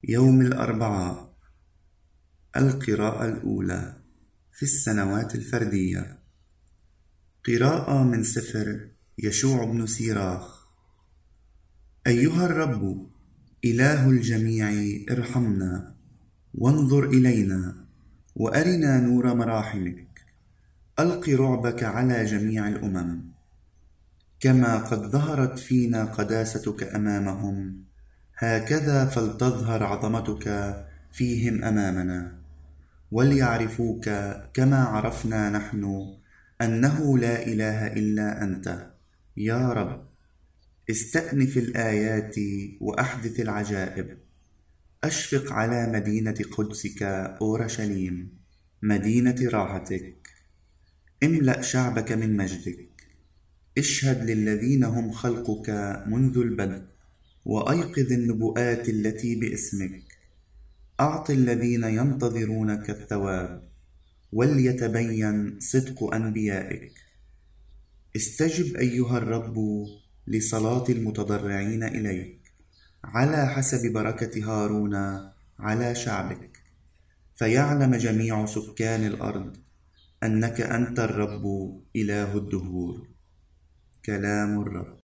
يوم الأربعاء. القراءة الأولى في السنوات الفردية. قراءة من سفر يشوع بن سيراخ. أيها الرب إله الجميع، ارحمنا وانظر إلينا وأرنا نور مراحمك. ألق رعبك على جميع الأمم، كما قد ظهرت فينا قداستك أمامهم، هكذا فلتظهر عظمتك فيهم أمامنا، وليعرفوك كما عرفنا نحن أنه لا إله إلا أنت يا رب. استأنف الآيات وأحدث العجائب. أشفق على مدينة قدسك أورشليم، مدينة راحتك. املأ شعبك من مجدك. اشهد للذين هم خلقك منذ البدء، وأيقظ النبوءات التي باسمك. أعط الذين ينتظرونك الثواب، وليتبين صدق أنبيائك. استجب أيها الرب لصلاة المتضرعين إليك، على حسب بركة هارون على شعبك، فيعلم جميع سكان الأرض أنك أنت الرب إله الدهور. كلام الرب.